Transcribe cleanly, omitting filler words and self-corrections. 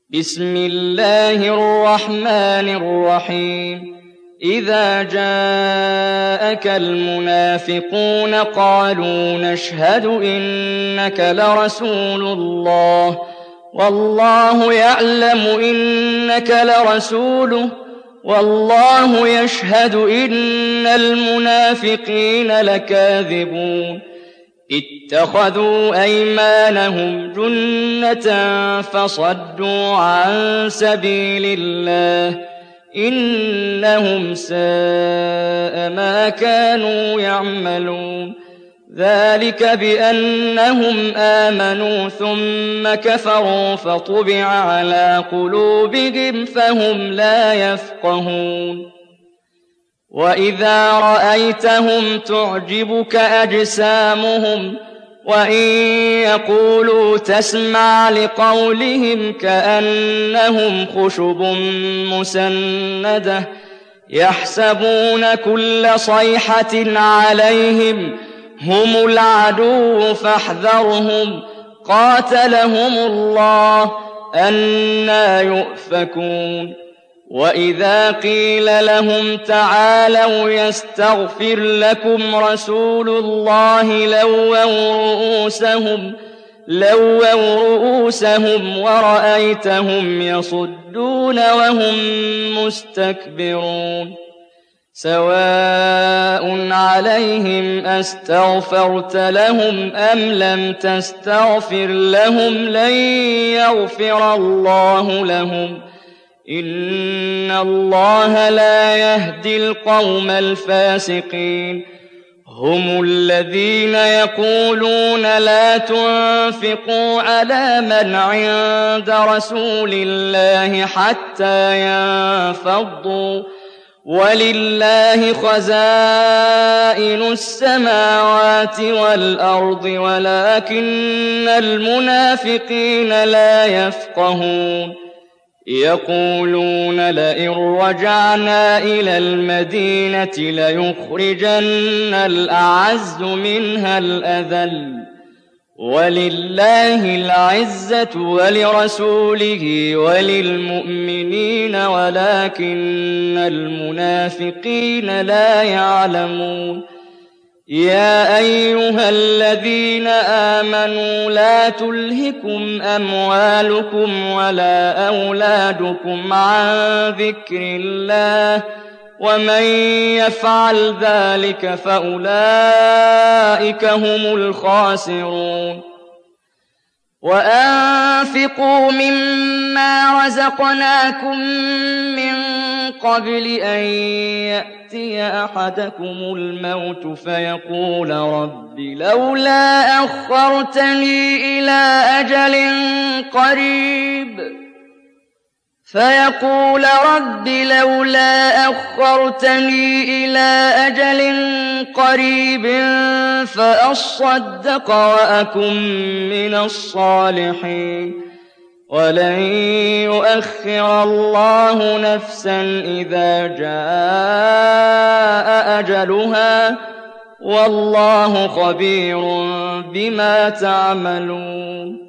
بسم الله الرحمن الرحيم إذا جاءك المنافقون قالوا نشهد إنك لرسول الله والله يعلم إنك لرسوله والله يشهد إن المنافقين لكاذبون اتخذوا أيمانهم جنة فصدوا عن سبيل الله إنهم ساء ما كانوا يعملون ذلك بأنهم آمنوا ثم كفروا فطبع على قلوبهم فهم لا يفقهون وإذا رأيتهم تعجبك أجسامهم وإن يقولوا تسمع لقولهم كأنهم خشب مسندة يحسبون كل صيحة عليهم هم العدو فاحذرهم قاتلهم الله أنى يؤفكون وإذا قيل لهم تعالوا يستغفر لكم رسول الله لووا رؤوسهم ورأيتهم يصدون وهم مستكبرون سواء عليهم أستغفرت لهم أم لم تستغفر لهم لن يغفر الله لهم إن الله لا يهدي القوم الفاسقين هم الذين يقولون لا تنفقوا على من عند رسول الله حتى ينفضوا ولله خزائن السماوات والأرض ولكن المنافقين لا يفقهون يقولون لئن رجعنا إلى المدينة ليخرجن الأعز منها الأذل ولله العزة ولرسوله وللمؤمنين ولكن المنافقين لا يعلمون يا أيها الذين آمنوا لا تلهكم أموالكم ولا أولادكم عن ذكر الله ومن يفعل ذلك فأولئك هم الخاسرون وأنفقوا مما رزقناكم من قبل أن يأتي أحدكم الموت فيقول رب لولا أخرتني إلى أجل قريب فأصدق وأكن من الصالحين ولن يؤخر الله نفسا إذا جاء أجلها والله خبير بما تعملون